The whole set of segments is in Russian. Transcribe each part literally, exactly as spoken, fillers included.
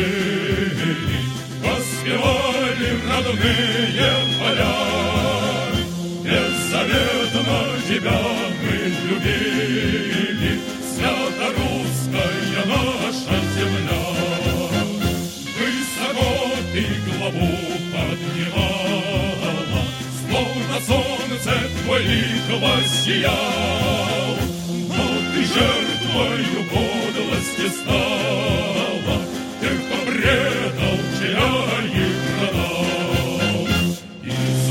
жили, воспевали родные поля. Беззаветно тебя мы любили, свято-русская наша земля. Высоко ты главу поднимала, словно солнце твой лик воссиял. Но ты жертвою подлости стала, тех, кто предал, теряет продал. И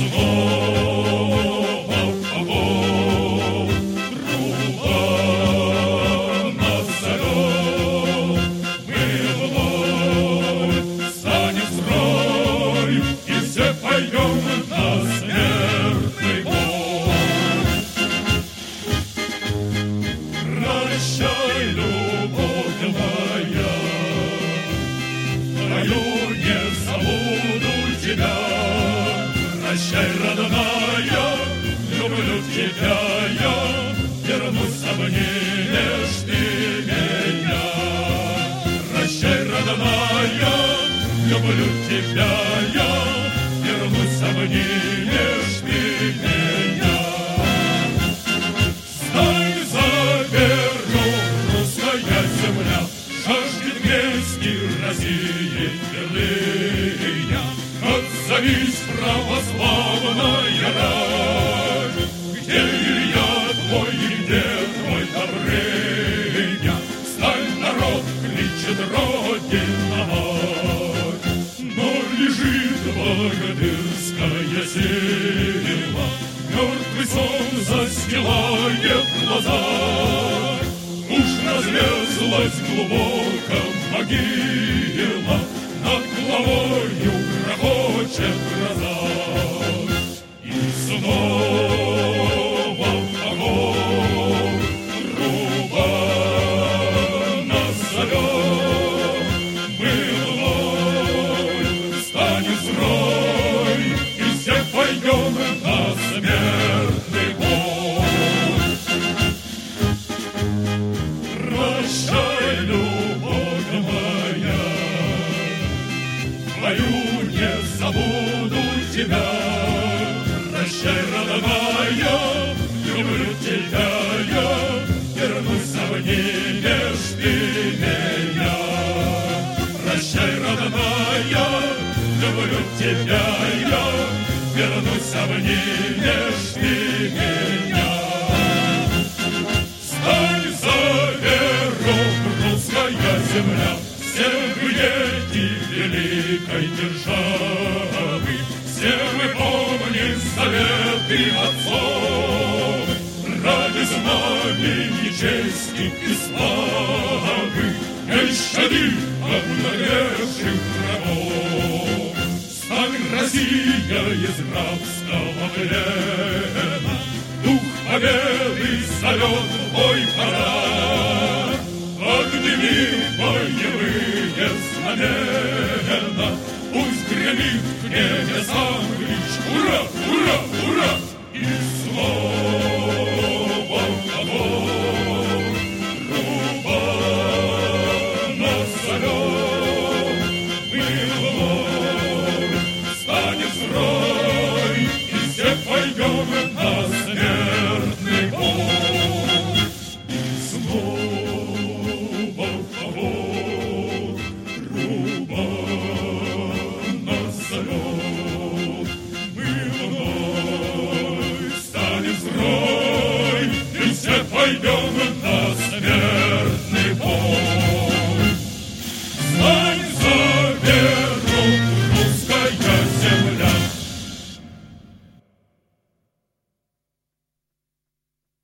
снова огонь труба нас зовет. Мы вновь станем строю, и все пойдем на смертный бой. Прощай, любовь моя, твою не забуду тебя. Прощай, родная, люблю тебя я, вернусь обнимешь ты меня. Прощай, родная, люблю тебя я, вернусь обнимешь ты меня. Стань за веру, русская земля, жаждет мести России перлыня. Отзовись, православная рать, где Илья твой и где твой Добрыня? Сталь народ кличет Родина мать, но лежит богатырская сила, мертвый сон застилает глаза. Уж разлезлась глубоко могила, над головою грохочет гроза. И снова огонь труба нас зовет. Мы вновь станем строй, и все пойдем на смертный бой. Прощай, любовь моя, твою не забуду тебя. Прощай, родная, люблю тебя я, вернусь обнимешь ты меня. Прощай, родная, люблю тебя я, вернусь обнимешь ты меня. Стань за веру, русская земля, всех дети великой державы, все мы помним заветы отцов. Ради знамени чести и славы не щади обнаглевших врагов. Стань, Россия, из рабского плена, дух победы зовет бой парад. Подними боевые знамена, пусть гремит к небесам